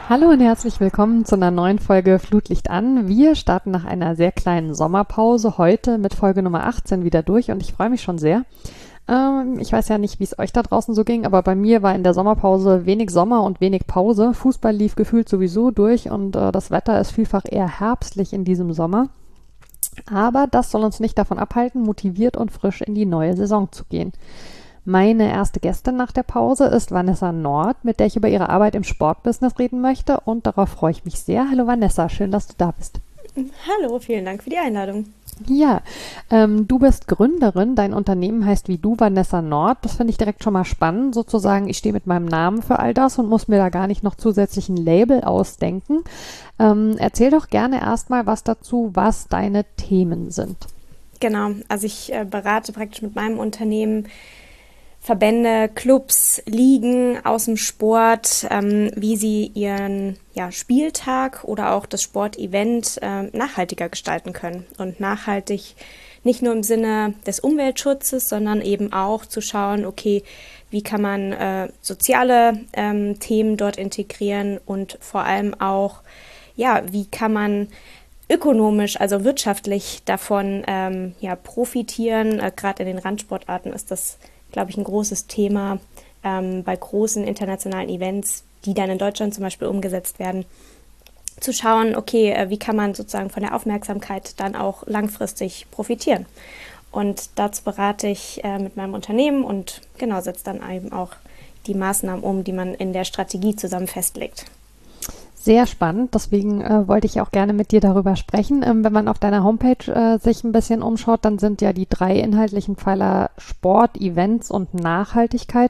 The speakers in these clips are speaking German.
Hallo und herzlich willkommen zu einer neuen Folge Flutlicht an. Wir starten nach einer sehr kleinen Sommerpause heute mit Folge Nummer 18 wieder durch und ich freue mich schon sehr. Ich weiß ja nicht, wie es euch da draußen so ging, aber bei mir war in der Sommerpause wenig Sommer und wenig Pause. Fußball lief gefühlt sowieso durch und das Wetter ist vielfach eher herbstlich in diesem Sommer. Aber das soll uns nicht davon abhalten, motiviert und frisch in die neue Saison zu gehen. Meine erste Gästin nach der Pause ist Vanessa Nord, mit der ich über ihre Arbeit im Sportbusiness reden möchte und darauf freue ich mich sehr. Hallo Vanessa, schön, dass du da bist. Hallo, vielen Dank für die Einladung. Ja, du bist Gründerin, dein Unternehmen heißt wie du Vanessa Nord. Das finde ich direkt schon mal spannend, sozusagen ich stehe mit meinem Namen für all das und muss mir da gar nicht noch zusätzlich ein Label ausdenken. Erzähl doch gerne erstmal was dazu, was deine Themen sind. Genau, also ich berate praktisch mit meinem Unternehmen Verbände, Clubs, Ligen aus dem Sport, wie sie ihren Spieltag oder auch das Sportevent nachhaltiger gestalten können. Und nachhaltig nicht nur im Sinne des Umweltschutzes, sondern eben auch zu schauen, okay, wie kann man soziale Themen dort integrieren und vor allem auch, wie kann man ökonomisch, also wirtschaftlich davon profitieren. Gerade in den Randsportarten ist das, glaube ich, ein großes Thema bei großen internationalen Events, die dann in Deutschland zum Beispiel umgesetzt werden, zu schauen, okay, wie kann man sozusagen von der Aufmerksamkeit dann auch langfristig profitieren. Und dazu berate ich mit meinem Unternehmen und genau setze dann eben auch die Maßnahmen um, die man in der Strategie zusammen festlegt. Sehr spannend, deswegen wollte ich auch gerne mit dir darüber sprechen. Wenn man auf deiner Homepage sich ein bisschen umschaut, dann sind ja die 3 inhaltlichen Pfeiler Sport, Events und Nachhaltigkeit.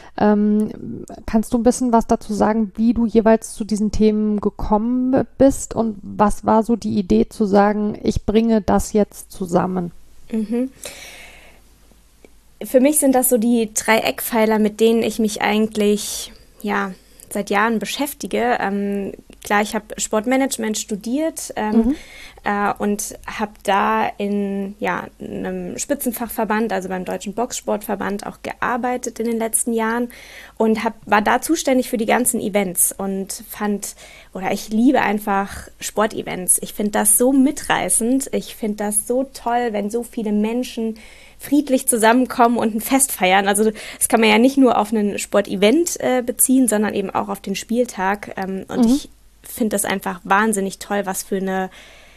Kannst du ein bisschen was dazu sagen, wie du jeweils zu diesen Themen gekommen bist und was war so die Idee zu sagen, ich bringe das jetzt zusammen? Mhm. Für mich sind das so die 3 Eckpfeiler, mit denen ich mich eigentlich, seit Jahren beschäftige. Klar, ich habe Sportmanagement studiert und habe da in einem Spitzenfachverband, also beim Deutschen Boxsportverband, auch gearbeitet in den letzten Jahren und war da zuständig für die ganzen Events und ich liebe einfach Sportevents. Ich finde das so mitreißend. Ich finde das so toll, wenn so viele Menschen friedlich zusammenkommen und ein Fest feiern. Also das kann man ja nicht nur auf ein Sportevent beziehen, sondern eben auch auf den Spieltag. Und ich finde das einfach wahnsinnig toll, was für eine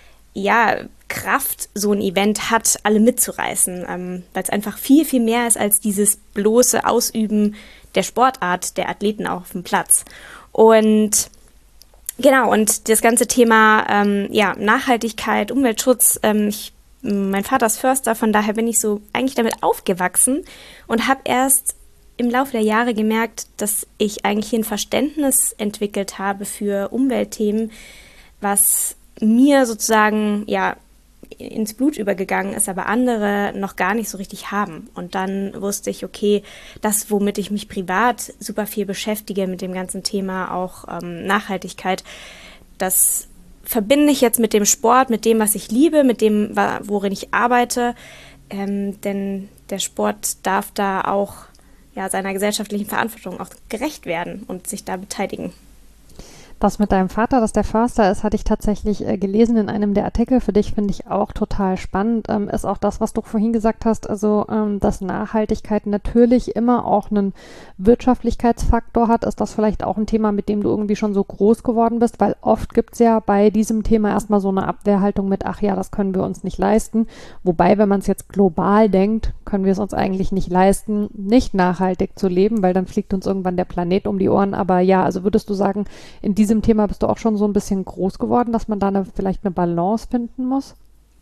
Kraft so ein Event hat, alle mitzureißen. Weil es einfach viel, viel mehr ist als dieses bloße Ausüben der Sportart der Athleten auch auf dem Platz. Und genau, und das ganze Thema Nachhaltigkeit, Umweltschutz, mein Vater ist Förster, von daher bin ich so eigentlich damit aufgewachsen und habe erst im Laufe der Jahre gemerkt, dass ich eigentlich hier ein Verständnis entwickelt habe für Umweltthemen, was mir sozusagen ins Blut übergegangen ist, aber andere noch gar nicht so richtig haben. Und dann wusste ich, okay, das, womit ich mich privat super viel beschäftige, mit dem ganzen Thema auch Nachhaltigkeit, das verbinde ich jetzt mit dem Sport, mit dem, was ich liebe, mit dem, worin ich arbeite. Denn der Sport darf da auch seiner gesellschaftlichen Verantwortung auch gerecht werden und sich da beteiligen. Das mit deinem Vater, dass der Förster ist, hatte ich tatsächlich gelesen in einem der Artikel. Für dich finde ich auch total spannend. Ist auch das, was du vorhin gesagt hast, also dass Nachhaltigkeit natürlich immer auch einen Wirtschaftlichkeitsfaktor hat. Ist das vielleicht auch ein Thema, mit dem du irgendwie schon so groß geworden bist? Weil oft gibt es ja bei diesem Thema erstmal so eine Abwehrhaltung mit, ach ja, das können wir uns nicht leisten. Wobei, wenn man es jetzt global denkt, können wir es uns eigentlich nicht leisten, nicht nachhaltig zu leben, weil dann fliegt uns irgendwann der Planet um die Ohren. Aber ja, also würdest du sagen, in diesem Thema bist du auch schon so ein bisschen groß geworden, dass man da vielleicht eine Balance finden muss?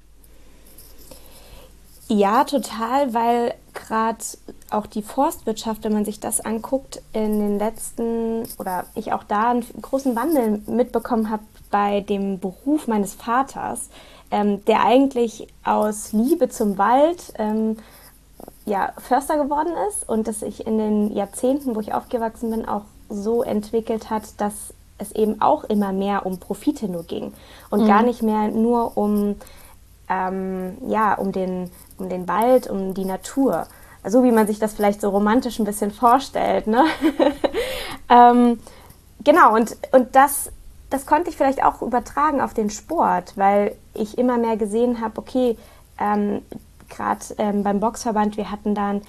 Ja, total, weil gerade auch die Forstwirtschaft, wenn man sich das anguckt, in den letzten, oder ich auch da einen großen Wandel mitbekommen habe bei dem Beruf meines Vaters, der eigentlich aus Liebe zum Wald Förster geworden ist und das sich in den Jahrzehnten, wo ich aufgewachsen bin, auch so entwickelt hat, dass es eben auch immer mehr um Profite nur ging und gar nicht mehr nur um den Wald, um die Natur. So wie man sich das vielleicht so romantisch ein bisschen vorstellt, ne? Genau, und das konnte ich vielleicht auch übertragen auf den Sport, weil ich immer mehr gesehen habe, okay, gerade beim Boxverband, wir hatten dann,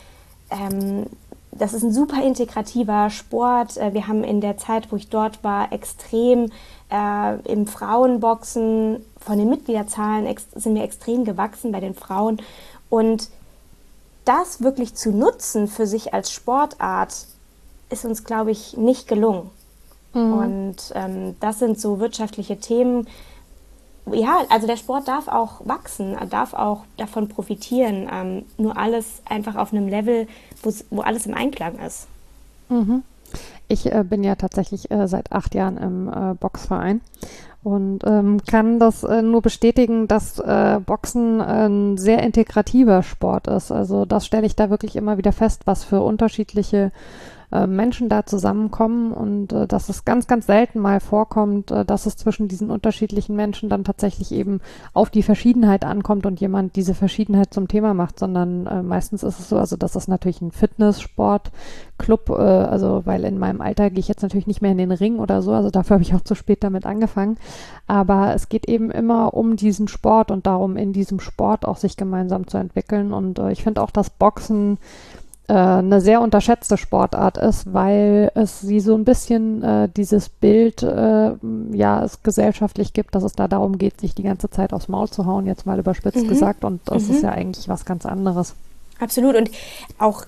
das ist ein super integrativer Sport. Wir haben in der Zeit, wo ich dort war, extrem im Frauenboxen, von den Mitgliederzahlen sind wir extrem gewachsen bei den Frauen. Und das wirklich zu nutzen für sich als Sportart, ist uns, glaube ich, nicht gelungen. Und das sind so wirtschaftliche Themen. Ja, also der Sport darf auch wachsen, darf auch davon profitieren. Nur alles einfach auf einem Level, wo alles im Einklang ist. Mhm. Ich bin ja tatsächlich seit 8 Jahren im Boxverein und kann das nur bestätigen, dass Boxen ein sehr integrativer Sport ist. Also das stelle ich da wirklich immer wieder fest, was für unterschiedliche Menschen da zusammenkommen und dass es ganz, ganz selten mal vorkommt, dass es zwischen diesen unterschiedlichen Menschen dann tatsächlich eben auf die Verschiedenheit ankommt und jemand diese Verschiedenheit zum Thema macht, sondern meistens ist es so, also das ist natürlich ein Fitnesssportclub, also weil in meinem Alter gehe ich jetzt natürlich nicht mehr in den Ring oder so, also dafür habe ich auch zu spät damit angefangen, aber es geht eben immer um diesen Sport und darum, in diesem Sport auch sich gemeinsam zu entwickeln und ich finde auch, dass Boxen eine sehr unterschätzte Sportart ist, weil es sie so ein bisschen dieses Bild es gesellschaftlich gibt, dass es da darum geht, sich die ganze Zeit aufs Maul zu hauen, jetzt mal überspitzt gesagt, und das ist ja eigentlich was ganz anderes. Absolut, und auch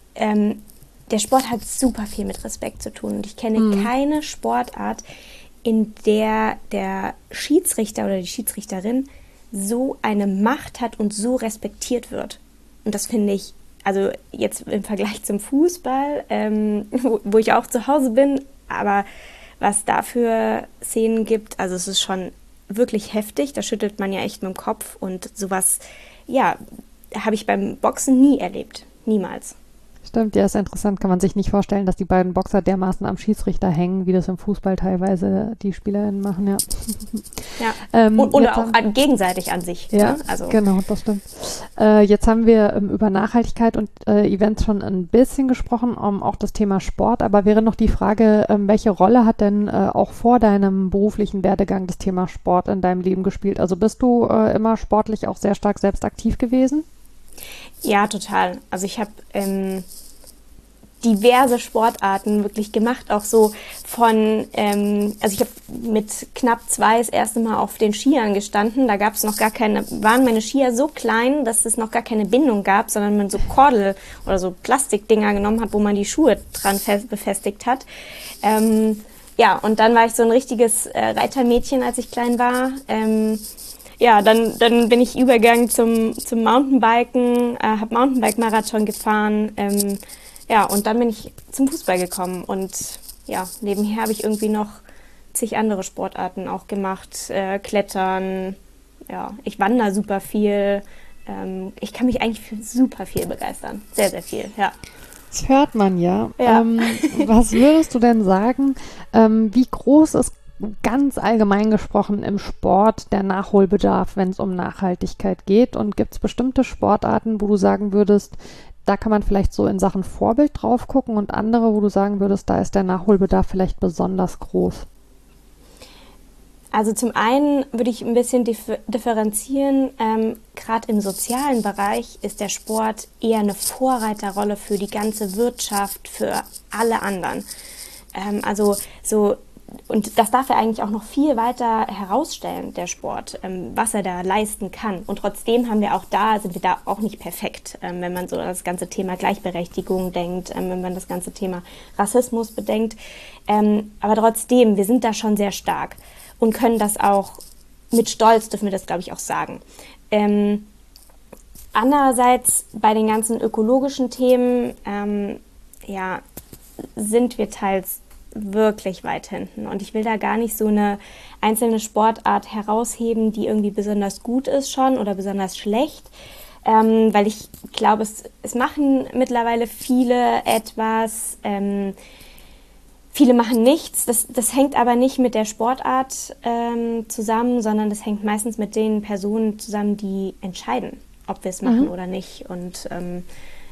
der Sport hat super viel mit Respekt zu tun und ich kenne keine Sportart, in der der Schiedsrichter oder die Schiedsrichterin so eine Macht hat und so respektiert wird. Und das finde ich, also jetzt im Vergleich zum Fußball, wo ich auch zu Hause bin, aber was da für Szenen gibt, also es ist schon wirklich heftig, da schüttelt man ja echt mit dem Kopf und sowas, ja, habe ich beim Boxen nie erlebt, niemals. Stimmt, ja, ist interessant. Kann man sich nicht vorstellen, dass die beiden Boxer dermaßen am Schiedsrichter hängen, wie das im Fußball teilweise die SpielerInnen machen, ja. Ja, oder auch gegenseitig an sich. Ja, ne? Also. Genau, das stimmt. Jetzt haben wir über Nachhaltigkeit und Events schon ein bisschen gesprochen, auch das Thema Sport, aber wäre noch die Frage, welche Rolle hat denn auch vor deinem beruflichen Werdegang das Thema Sport in deinem Leben gespielt? Also bist du immer sportlich auch sehr stark selbst aktiv gewesen? Ja, total. Also ich habe diverse Sportarten wirklich gemacht, auch so von, also ich habe mit knapp 2 das erste Mal auf den Skiern gestanden, da gab es noch gar keine, waren meine Skier so klein, dass es noch gar keine Bindung gab, sondern man so Kordel oder so Plastikdinger genommen hat, wo man die Schuhe dran befestigt hat. Ja, und dann war ich so ein richtiges Reitermädchen, als ich klein war. Ja, dann bin ich übergegangen zum Mountainbiken, habe Mountainbike-Marathon gefahren, ja, und dann bin ich zum Fußball gekommen und ja, nebenher habe ich irgendwie noch zig andere Sportarten auch gemacht, Klettern, ja, ich wandere super viel, ich kann mich eigentlich für super viel begeistern, sehr, sehr viel, ja. Das hört man ja. Ja. Was würdest du denn sagen, wie groß ist ganz allgemein gesprochen im Sport der Nachholbedarf, wenn es um Nachhaltigkeit geht? Und gibt es bestimmte Sportarten, wo du sagen würdest, da kann man vielleicht so in Sachen Vorbild drauf gucken und andere, wo du sagen würdest, da ist der Nachholbedarf vielleicht besonders groß? Also zum einen würde ich ein bisschen differenzieren, gerade im sozialen Bereich ist der Sport eher eine Vorreiterrolle für die ganze Wirtschaft, für alle anderen. Also so, und das darf er eigentlich auch noch viel weiter herausstellen, der Sport, was er da leisten kann. Und trotzdem sind wir da auch nicht perfekt, wenn man so das ganze Thema Gleichberechtigung denkt, wenn man das ganze Thema Rassismus bedenkt. Aber trotzdem, wir sind da schon sehr stark und können das auch mit Stolz, dürfen wir das, glaube ich, auch sagen. Andererseits bei den ganzen ökologischen Themen, ja, sind wir teils wirklich weit hinten. Und ich will da gar nicht so eine einzelne Sportart herausheben, die irgendwie besonders gut ist schon oder besonders schlecht, weil ich glaube, es machen mittlerweile viele etwas, viele machen nichts. Das hängt aber nicht mit der Sportart zusammen, sondern das hängt meistens mit den Personen zusammen, die entscheiden, ob wir es machen oder nicht. Und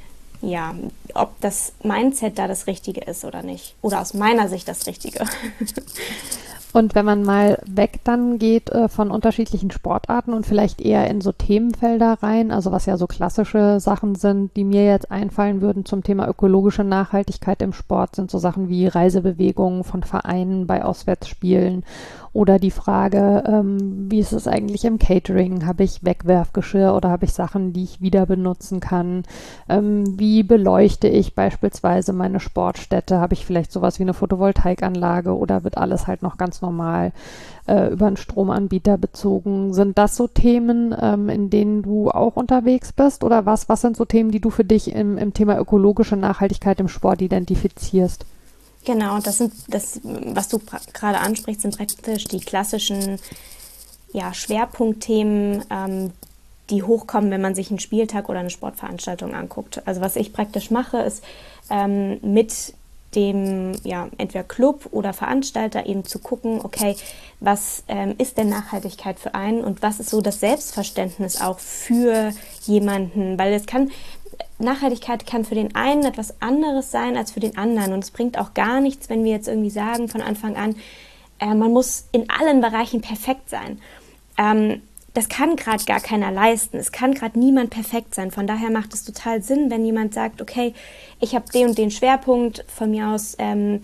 ja, ob das Mindset da das Richtige ist oder nicht. Oder aus meiner Sicht das Richtige. Und wenn man mal weg dann geht von unterschiedlichen Sportarten und vielleicht eher in so Themenfelder rein, also was ja so klassische Sachen sind, die mir jetzt einfallen würden zum Thema ökologische Nachhaltigkeit im Sport, sind so Sachen wie Reisebewegungen von Vereinen bei Auswärtsspielen oder die Frage, wie ist es eigentlich im Catering? Habe ich Wegwerfgeschirr oder habe ich Sachen, die ich wieder benutzen kann? Wie beleuchte ich beispielsweise meine Sportstätte? Habe ich vielleicht sowas wie eine Photovoltaikanlage oder wird alles halt noch ganz normal über einen Stromanbieter bezogen? Sind das so Themen, in denen du auch unterwegs bist? Oder was sind so Themen, die du für dich im Thema ökologische Nachhaltigkeit im Sport identifizierst? Genau, was du gerade ansprichst, sind praktisch die klassischen Schwerpunktthemen, die hochkommen, wenn man sich einen Spieltag oder eine Sportveranstaltung anguckt. Also was ich praktisch mache, ist mit dem entweder Club oder Veranstalter eben zu gucken, okay, was ist denn Nachhaltigkeit für einen und was ist so das Selbstverständnis auch für jemanden, weil Nachhaltigkeit kann für den einen etwas anderes sein als für den anderen und es bringt auch gar nichts, wenn wir jetzt irgendwie sagen von Anfang an, man muss in allen Bereichen perfekt sein. Das kann gerade gar keiner leisten. Es kann gerade niemand perfekt sein. Von daher macht es total Sinn, wenn jemand sagt, okay, ich habe den und den Schwerpunkt von mir aus,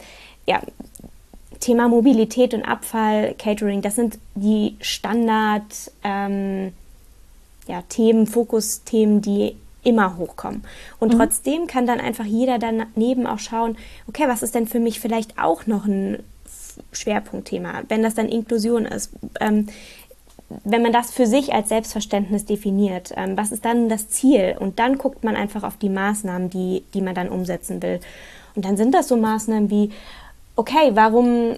Thema Mobilität und Abfall, Catering, das sind die Standard Themen, Fokusthemen, die immer hochkommen. Und trotzdem kann dann einfach jeder daneben auch schauen, okay, was ist denn für mich vielleicht auch noch ein Schwerpunktthema, wenn das dann Inklusion ist. Wenn man das für sich als Selbstverständnis definiert, was ist dann das Ziel? Und dann guckt man einfach auf die Maßnahmen, die man dann umsetzen will. Und dann sind das so Maßnahmen wie, okay, warum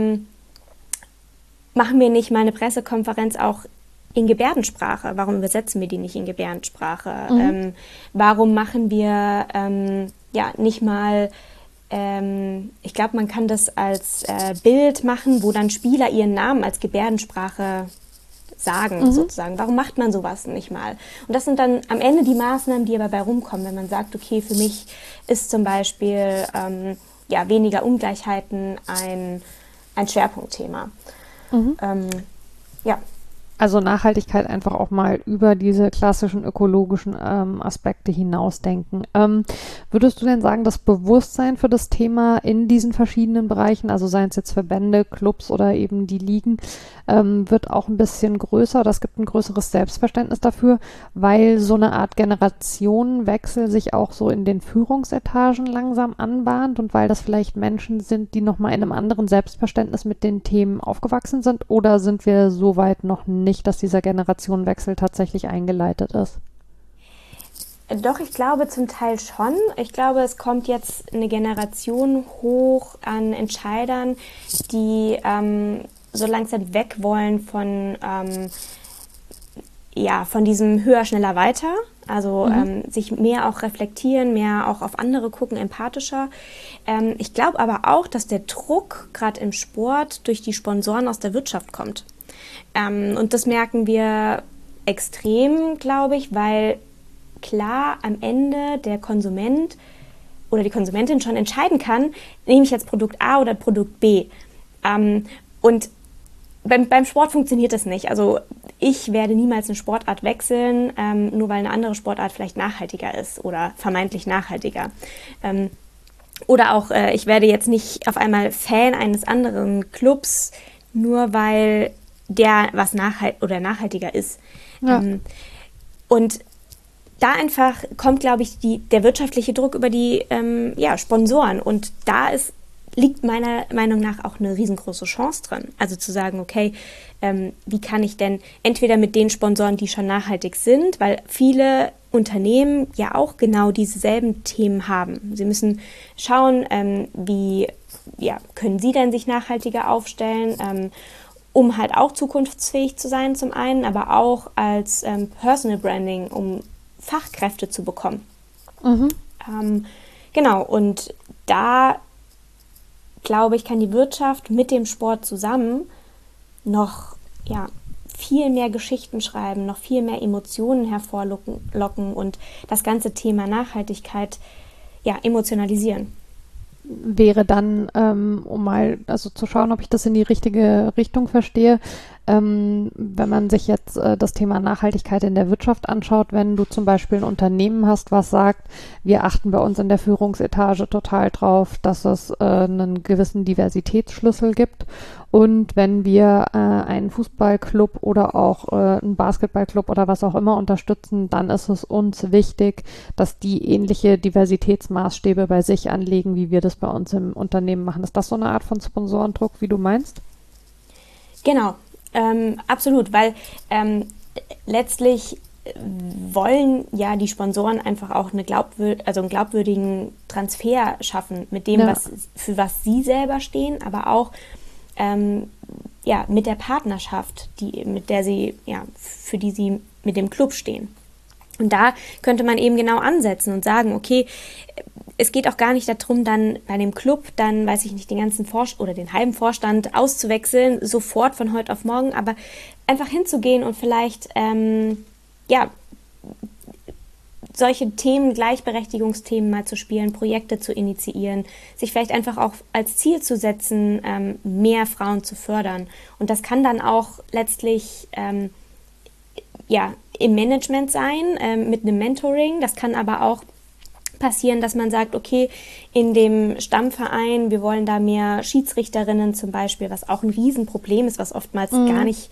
machen wir nicht mal eine Pressekonferenz auch in Gebärdensprache? Warum übersetzen wir die nicht in Gebärdensprache? Warum machen wir nicht mal, ich glaube, man kann das als Bild machen, wo dann Spieler ihren Namen als Gebärdensprache sagen, sozusagen. Warum macht man sowas nicht mal? Und das sind dann am Ende die Maßnahmen, die dabei rumkommen, wenn man sagt, okay, für mich ist zum Beispiel weniger Ungleichheiten ein Schwerpunktthema. Also Nachhaltigkeit einfach auch mal über diese klassischen ökologischen Aspekte hinausdenken. Würdest du denn sagen, das Bewusstsein für das Thema in diesen verschiedenen Bereichen, also seien es jetzt Verbände, Clubs oder eben die Ligen, wird auch ein bisschen größer oder es gibt ein größeres Selbstverständnis dafür, weil so eine Art Generationenwechsel sich auch so in den Führungsetagen langsam anbahnt und weil das vielleicht Menschen sind, die nochmal in einem anderen Selbstverständnis mit den Themen aufgewachsen sind, oder sind wir so weit noch nicht, dass dieser Generationenwechsel tatsächlich eingeleitet ist? Doch, ich glaube zum Teil schon. Ich glaube, es kommt jetzt eine Generation hoch an Entscheidern, die so langsam weg wollen von diesem höher, schneller, weiter. Also sich mehr auch reflektieren, mehr auch auf andere gucken, empathischer. Ich glaube aber auch, dass der Druck gerade im Sport durch die Sponsoren aus der Wirtschaft kommt. Und das merken wir extrem, glaube ich, weil klar am Ende der Konsument oder die Konsumentin schon entscheiden kann, nehme ich jetzt Produkt A oder Produkt B. Und beim Sport funktioniert das nicht. Also ich werde niemals eine Sportart wechseln, nur weil eine andere Sportart vielleicht nachhaltiger ist oder vermeintlich nachhaltiger. Oder auch, ich werde jetzt nicht auf einmal Fan eines anderen Clubs, nur weil der was nachhaltiger ist. Ja. Und da einfach kommt, glaube ich, der wirtschaftliche Druck über die Sponsoren. Und da liegt meiner Meinung nach auch eine riesengroße Chance drin. Also zu sagen, okay, wie kann ich denn entweder mit den Sponsoren, die schon nachhaltig sind, weil viele Unternehmen ja auch genau dieselben Themen haben. Sie müssen schauen, wie können sie denn sich nachhaltiger aufstellen, um halt auch zukunftsfähig zu sein zum einen, aber auch als Personal Branding, um Fachkräfte zu bekommen. Genau, und da glaube ich, kann die Wirtschaft mit dem Sport zusammen noch viel mehr Geschichten schreiben, noch viel mehr Emotionen hervorlocken und das ganze Thema Nachhaltigkeit emotionalisieren. Wäre dann, um mal also zu schauen, ob ich das in die richtige Richtung verstehe, wenn man sich jetzt das Thema Nachhaltigkeit in der Wirtschaft anschaut, wenn du zum Beispiel ein Unternehmen hast, was sagt, wir achten bei uns in der Führungsetage total drauf, dass es einen gewissen Diversitätsschlüssel gibt, und wenn wir einen Fußballclub oder auch einen Basketballclub oder was auch immer unterstützen, dann ist es uns wichtig, dass die ähnliche Diversitätsmaßstäbe bei sich anlegen, wie wir das bei uns im Unternehmen machen. Ist das so eine Art von Sponsorendruck, wie du meinst? Genau, absolut, weil letztlich wollen ja die Sponsoren einfach auch einen glaubwürdigen Transfer schaffen mit dem, für was sie selber stehen, aber auch mit der Partnerschaft, für die sie mit dem Club stehen. Und da könnte man eben genau ansetzen und sagen, okay, es geht auch gar nicht darum, dann bei dem Club dann, weiß ich nicht, den ganzen oder den halben Vorstand auszuwechseln, sofort von heute auf morgen, aber einfach hinzugehen und vielleicht, solche Themen, Gleichberechtigungsthemen mal zu spielen, Projekte zu initiieren, sich vielleicht einfach auch als Ziel zu setzen, mehr Frauen zu fördern. Und das kann dann auch letztlich im Management sein, mit einem Mentoring. Das kann aber auch passieren, dass man sagt, okay, in dem Stammverein, wir wollen da mehr Schiedsrichterinnen zum Beispiel, was auch ein Riesenproblem ist, was oftmals gar nicht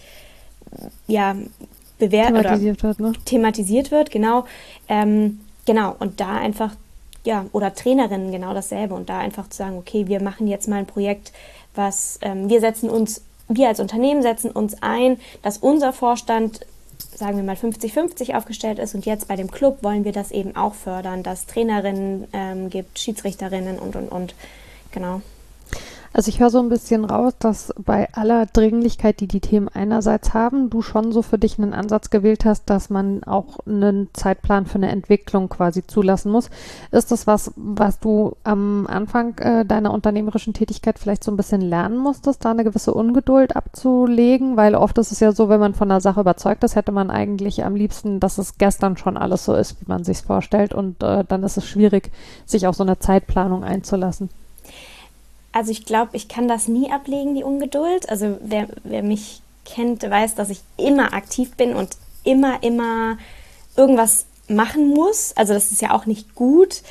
thematisiert wird, genau. Genau, und da einfach, oder Trainerinnen genau dasselbe, und da einfach zu sagen, okay, wir machen jetzt mal ein Projekt, was wir als Unternehmen setzen uns ein, dass unser Vorstand, sagen wir mal 50-50 aufgestellt ist, und jetzt bei dem Club wollen wir das eben auch fördern, dass Trainerinnen gibt, Schiedsrichterinnen und, genau. Also ich höre so ein bisschen raus, dass bei aller Dringlichkeit, die die Themen einerseits haben, du schon so für dich einen Ansatz gewählt hast, dass man auch einen Zeitplan für eine Entwicklung quasi zulassen muss. Ist das was du am Anfang deiner unternehmerischen Tätigkeit vielleicht so ein bisschen lernen musstest, da eine gewisse Ungeduld abzulegen? Weil oft ist es ja so, wenn man von einer Sache überzeugt ist, hätte man eigentlich am liebsten, dass es gestern schon alles so ist, wie man sich's vorstellt, und dann ist es schwierig, sich auf so eine Zeitplanung einzulassen. Also ich glaube, ich kann das nie ablegen, die Ungeduld. Also wer mich kennt, weiß, dass ich immer aktiv bin und immer irgendwas machen muss. Also das ist ja auch nicht gut.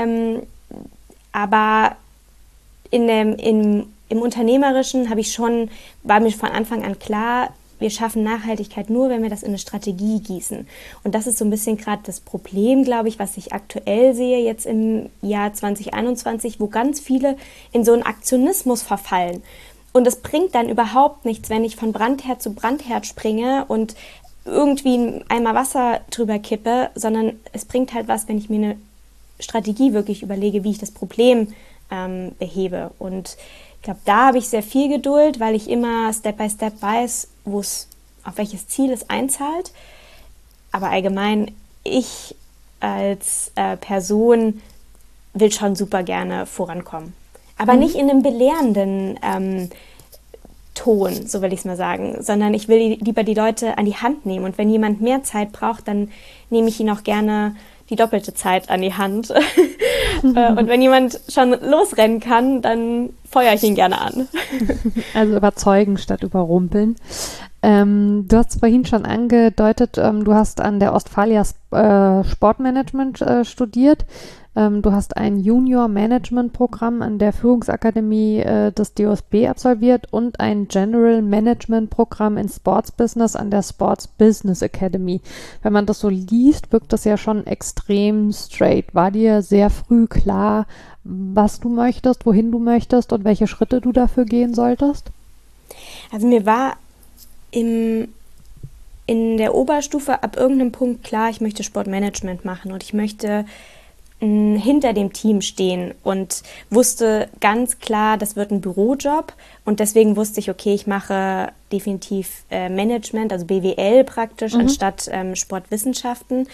Aber im Unternehmerischen war mir von Anfang an klar, wir schaffen Nachhaltigkeit nur, wenn wir das in eine Strategie gießen. Und das ist so ein bisschen gerade das Problem, glaube ich, was ich aktuell sehe jetzt im Jahr 2021, wo ganz viele in so einen Aktionismus verfallen. Und es bringt dann überhaupt nichts, wenn ich von Brandherd zu Brandherd springe und irgendwie einen Eimer Wasser drüber kippe, sondern es bringt halt was, wenn ich mir eine Strategie wirklich überlege, wie ich das Problem behebe. Und ich glaube, da habe ich sehr viel Geduld, weil ich immer Step by Step weiß, auf welches Ziel es einzahlt. Aber allgemein, ich als Person will schon super gerne vorankommen. Aber nicht in einem belehrenden Ton, so will ich es mal sagen, sondern ich will lieber die Leute an die Hand nehmen. Und wenn jemand mehr Zeit braucht, dann nehme ich ihn auch gerne die doppelte Zeit an die Hand. Und wenn jemand schon losrennen kann, dann feuere ich ihn gerne an. Also überzeugen statt überrumpeln. Du hast vorhin schon angedeutet, du hast an der Ostfalia Sportmanagement studiert. Du hast ein Junior-Management-Programm an der Führungsakademie des DOSB absolviert und ein General-Management-Programm in Sports Business an der Sports Business Academy. Wenn man das so liest, wirkt das ja schon extrem straight. War dir sehr früh klar, was du möchtest, wohin du möchtest und welche Schritte du dafür gehen solltest? Also mir war in der Oberstufe ab irgendeinem Punkt klar, ich möchte Sportmanagement machen und ich möchte hinter dem Team stehen und wusste ganz klar, das wird ein Bürojob, und deswegen wusste ich, okay, ich mache definitiv Management, also BWL praktisch, anstatt Sportwissenschaften.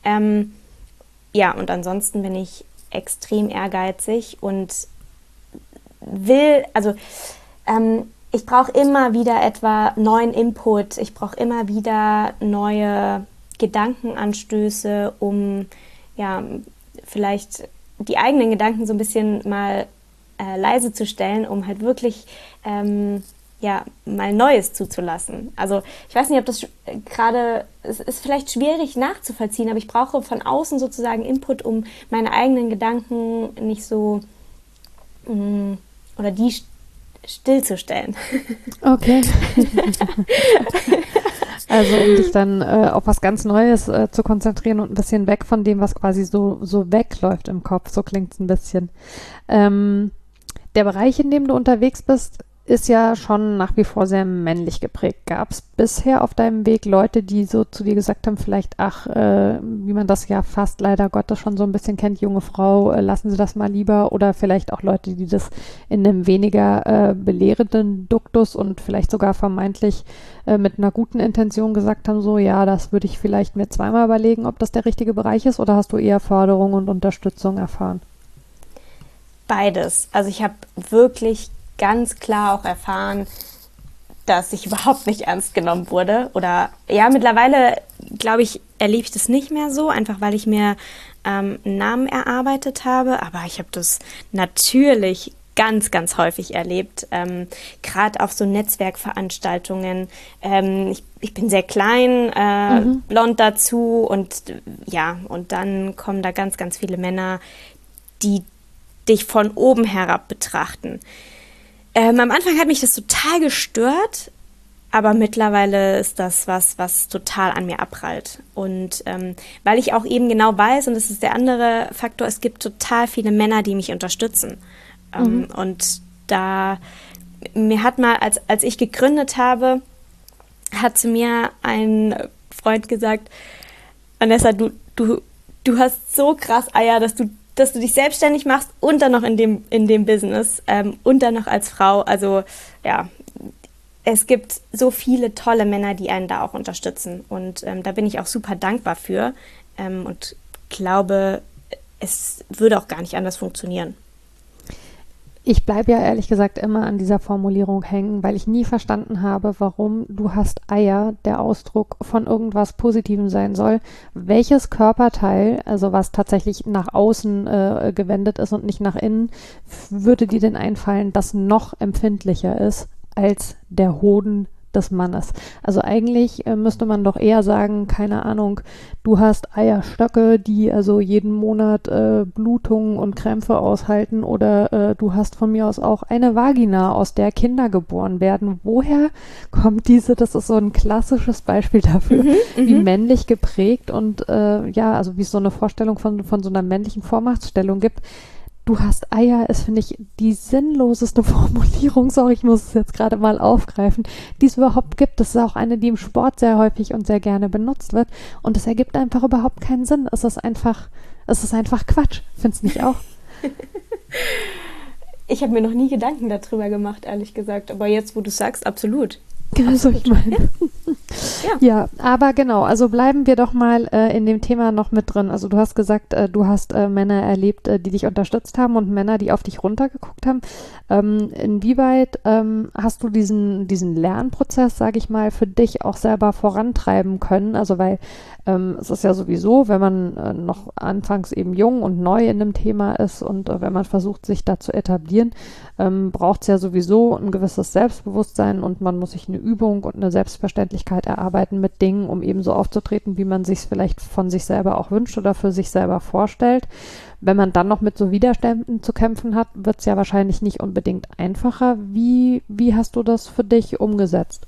Und ansonsten bin ich extrem ehrgeizig und Ich brauche immer wieder etwa neuen Input, ich brauche immer wieder neue Gedankenanstöße, um ja vielleicht die eigenen Gedanken so ein bisschen mal leise zu stellen, um halt wirklich mal Neues zuzulassen. Also ich weiß nicht, ob das gerade, es ist vielleicht schwierig nachzuvollziehen, aber ich brauche von außen sozusagen Input, um meine eigenen Gedanken nicht so oder die stillzustellen. Okay. Also um dich dann auf was ganz Neues zu konzentrieren und ein bisschen weg von dem, was quasi so wegläuft im Kopf. So klingt es ein bisschen. Der Bereich, in dem du unterwegs bist, ist ja schon nach wie vor sehr männlich geprägt. Gab es bisher auf deinem Weg Leute, die so zu dir gesagt haben, vielleicht, wie man das ja fast leider Gottes schon so ein bisschen kennt, junge Frau, lassen Sie das mal lieber, oder vielleicht auch Leute, die das in einem weniger belehrenden Duktus und vielleicht sogar vermeintlich mit einer guten Intention gesagt haben, so, ja, das würde ich vielleicht mir zweimal überlegen, ob das der richtige Bereich ist, oder hast du eher Förderung und Unterstützung erfahren? Beides. Also ich habe wirklich ganz klar auch erfahren, dass ich überhaupt nicht ernst genommen wurde. Oder ja, mittlerweile, glaube ich, erlebe ich das nicht mehr so, einfach weil ich mir einen Namen erarbeitet habe. Aber ich habe das natürlich ganz, ganz häufig erlebt, gerade auf so Netzwerkveranstaltungen. Ich bin sehr klein, blond dazu und ja, und dann kommen da ganz, ganz viele Männer, die dich von oben herab betrachten. Am Anfang hat mich das total gestört, aber mittlerweile ist das was total an mir abprallt. Und weil ich auch eben genau weiß, und das ist der andere Faktor, es gibt total viele Männer, die mich unterstützen. Und mir hat mal, als ich gegründet habe, hat zu mir ein Freund gesagt, Vanessa, du hast so krass Eier, dass du dich selbstständig machst und dann noch in dem Business und dann noch als Frau. Also ja, es gibt so viele tolle Männer, die einen da auch unterstützen. Und da bin ich auch super dankbar für und glaube, es würde auch gar nicht anders funktionieren. Ich bleibe ja ehrlich gesagt immer an dieser Formulierung hängen, weil ich nie verstanden habe, warum "du hast Eier" der Ausdruck von irgendwas Positivem sein soll. Welches Körperteil, also was tatsächlich nach außen gewendet ist und nicht nach innen, würde dir denn einfallen, das noch empfindlicher ist als der Hoden des Mannes? Also eigentlich müsste man doch eher sagen, keine Ahnung, du hast Eierstöcke, die also jeden Monat Blutungen und Krämpfe aushalten, oder du hast von mir aus auch eine Vagina, aus der Kinder geboren werden. Woher kommt das ist so ein klassisches Beispiel dafür, wie männlich geprägt und also wie es so eine Vorstellung von so einer männlichen Vormachtstellung gibt. Du hast Eier ist, finde ich, die sinnloseste Formulierung, sorry, ich muss es jetzt gerade mal aufgreifen, die es überhaupt gibt. Das ist auch eine, die im Sport sehr häufig und sehr gerne benutzt wird. Und es ergibt einfach überhaupt keinen Sinn. Es ist einfach Quatsch. Findest du nicht auch? Ich habe mir noch nie Gedanken darüber gemacht, ehrlich gesagt. Aber jetzt, wo du sagst, absolut. Also ich meine. Ja, aber genau, also bleiben wir doch mal in dem Thema noch mit drin. Also du hast gesagt, du hast Männer erlebt, die dich unterstützt haben und Männer, die auf dich runtergeguckt haben. Inwieweit hast du diesen Lernprozess, sage ich mal, für dich auch selber vorantreiben können? Also weil es ist ja sowieso, wenn man noch anfangs eben jung und neu in dem Thema ist und wenn man versucht, sich da zu etablieren, braucht es ja sowieso ein gewisses Selbstbewusstsein und man muss sich eine Übung und eine Selbstverständlichkeit erarbeiten mit Dingen, um eben so aufzutreten, wie man sich es vielleicht von sich selber auch wünscht oder für sich selber vorstellt. Wenn man dann noch mit so Widerständen zu kämpfen hat, wird es ja wahrscheinlich nicht unbedingt einfacher. Wie hast du das für dich umgesetzt?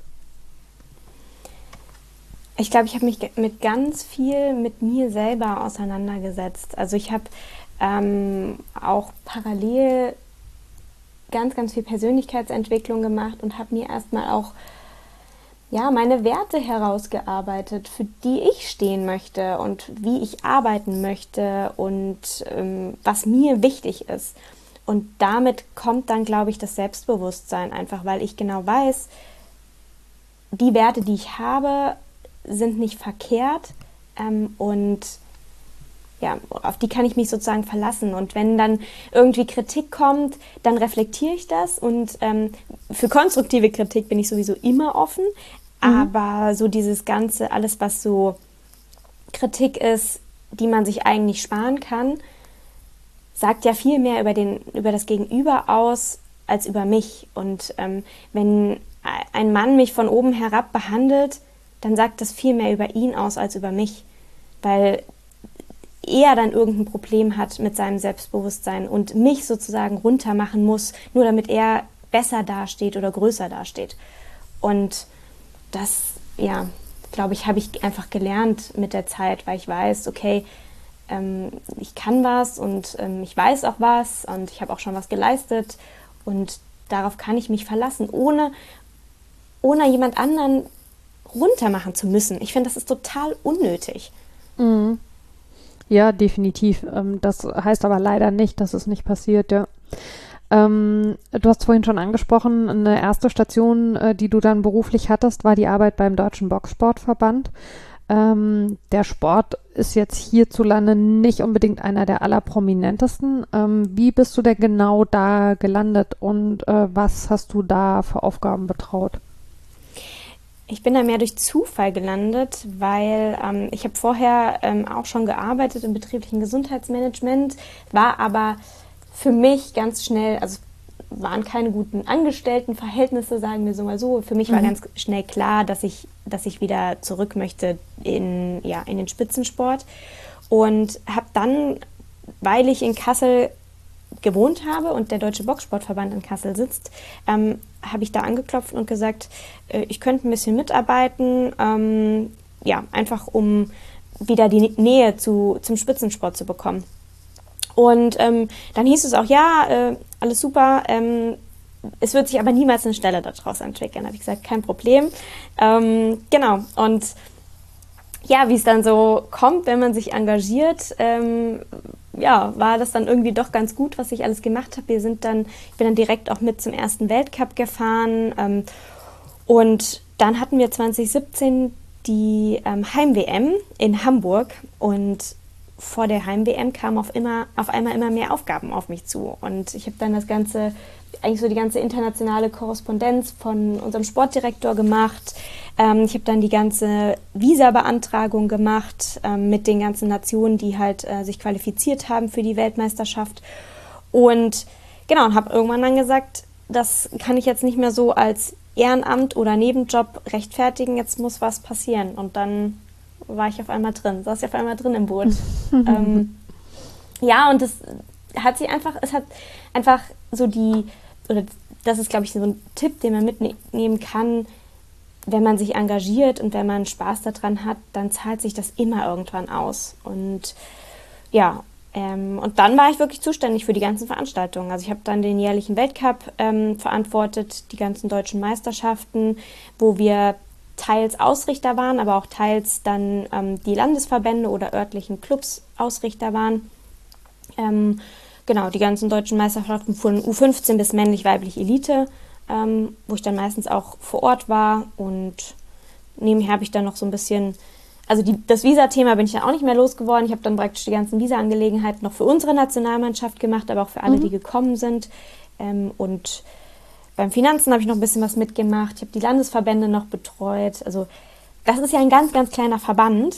Ich glaube, ich habe mich mit ganz viel mit mir selber auseinandergesetzt. Also ich habe auch parallel ganz, ganz viel Persönlichkeitsentwicklung gemacht und habe mir erstmal auch meine Werte herausgearbeitet, für die ich stehen möchte und wie ich arbeiten möchte und was mir wichtig ist. Und damit kommt dann, glaube ich, das Selbstbewusstsein einfach, weil ich genau weiß, die Werte, die ich habe, sind nicht verkehrt und ja, auf die kann ich mich sozusagen verlassen. Und wenn dann irgendwie Kritik kommt, dann reflektiere ich das. Und für konstruktive Kritik bin ich sowieso immer offen. Aber so dieses Ganze, alles was so Kritik ist, die man sich eigentlich sparen kann, sagt ja viel mehr über das Gegenüber aus als über mich. Und wenn ein Mann mich von oben herab behandelt, dann sagt das viel mehr über ihn aus als über mich, weil er dann irgendein Problem hat mit seinem Selbstbewusstsein und mich sozusagen runtermachen muss, nur damit er besser dasteht oder größer dasteht. Und das, ja, glaube ich, habe ich einfach gelernt mit der Zeit, weil ich weiß, okay, ich kann was und ich weiß auch was und ich habe auch schon was geleistet und darauf kann ich mich verlassen, ohne jemand anderen runtermachen zu müssen. Ich finde, das ist total unnötig. Mhm. Ja, definitiv. Das heißt aber leider nicht, dass es nicht passiert, ja. Du hast vorhin schon angesprochen, eine erste Station, die du dann beruflich hattest, war die Arbeit beim Deutschen Boxsportverband. Der Sport ist jetzt hierzulande nicht unbedingt einer der allerprominentesten. Wie bist du denn genau da gelandet und was hast du da für Aufgaben betraut? Ich bin da mehr durch Zufall gelandet, weil ich habe vorher auch schon gearbeitet im betrieblichen Gesundheitsmanagement, war aber für mich ganz schnell, also waren keine guten Angestelltenverhältnisse, sagen wir so mal so. Für mich war ganz schnell klar, dass ich wieder zurück möchte in den Spitzensport und habe dann, weil ich in Kassel gewohnt habe und der Deutsche Boxsportverband in Kassel sitzt, habe ich da angeklopft und gesagt, ich könnte ein bisschen mitarbeiten, einfach um wieder die Nähe zum Spitzensport zu bekommen. Und dann hieß es auch, alles super, es wird sich aber niemals eine Stelle daraus entwickeln. Da habe ich gesagt, kein Problem. Genau, und ja, wie es dann so kommt, wenn man sich engagiert, war das dann irgendwie doch ganz gut, was ich alles gemacht habe. Ich bin dann direkt auch mit zum ersten Weltcup gefahren und dann hatten wir 2017 die Heim-WM in Hamburg und vor der Heim-WM kamen auf einmal immer mehr Aufgaben auf mich zu. Und ich habe dann die ganze internationale Korrespondenz von unserem Sportdirektor gemacht. Ich habe dann die ganze Visa-Beantragung gemacht mit den ganzen Nationen, die halt sich qualifiziert haben für die Weltmeisterschaft. Und genau, und habe irgendwann dann gesagt, das kann ich jetzt nicht mehr so als Ehrenamt oder Nebenjob rechtfertigen, jetzt muss was passieren. Und dann saß ich auf einmal drin im Boot. Und es hat einfach so das ist, glaube ich, so ein Tipp, den man mitnehmen kann, wenn man sich engagiert und wenn man Spaß daran hat, dann zahlt sich das immer irgendwann aus. Und ja, und dann war ich wirklich zuständig für die ganzen Veranstaltungen. Also ich habe dann den jährlichen Weltcup verantwortet, die ganzen deutschen Meisterschaften, wo wir teils Ausrichter waren, aber auch teils dann die Landesverbände oder örtlichen Clubs Ausrichter waren. Genau, die ganzen deutschen Meisterschaften von U15 bis männlich-weiblich Elite, wo ich dann meistens auch vor Ort war und nebenher habe ich dann noch so ein bisschen, also das Visa-Thema bin ich dann auch nicht mehr losgeworden. Ich habe dann praktisch die ganzen Visa-Angelegenheiten noch für unsere Nationalmannschaft gemacht, aber auch für alle, die gekommen sind. Und beim Finanzen habe ich noch ein bisschen was mitgemacht. Ich habe die Landesverbände noch betreut. Also das ist ja ein ganz, ganz kleiner Verband.